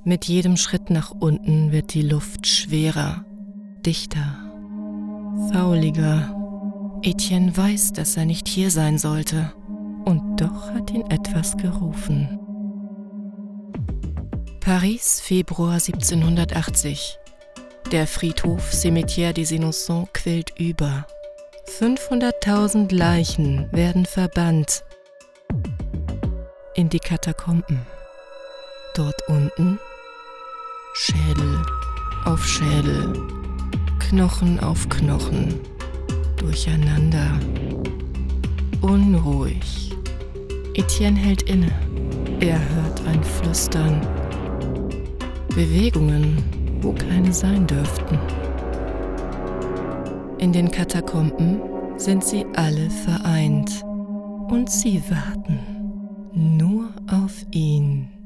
Mit jedem Schritt nach unten wird die Luft schwerer, dichter, fauliger. Etienne weiß, dass er nicht hier sein sollte. Und doch hat ihn etwas gerufen. Paris, Februar 1780. Der Friedhof Cimetière des Innocents quillt über. 500.000 Leichen werden verbannt in die Katakomben. Dort unten Schädel auf Schädel, Knochen auf Knochen, durcheinander, unruhig. Etienne hält inne. Er hört ein Flüstern. Bewegungen, wo keine sein dürften. In den Katakomben sind sie alle vereint und sie warten nur auf ihn.